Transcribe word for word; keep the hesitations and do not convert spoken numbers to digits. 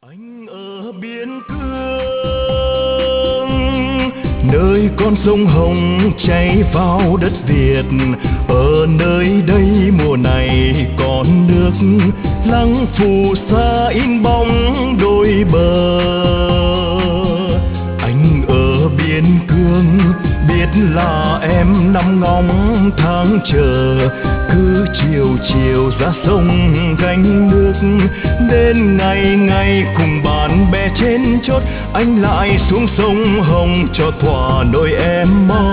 Anh ở biên cương, nơi con sông Hồng chảy vào đất Việt. Ở nơi đây mùa này còn nước lắng phù sa in bóng đôi bờ. Anh ở biên cương, biết là em nằm ngóng tháng chờ. Cứ chiều chiều ra sông gánh nước, đến ngày ngày cùng bạn bè trên chốt. Anh lại xuống sông Hồng cho thỏa nỗi em mong.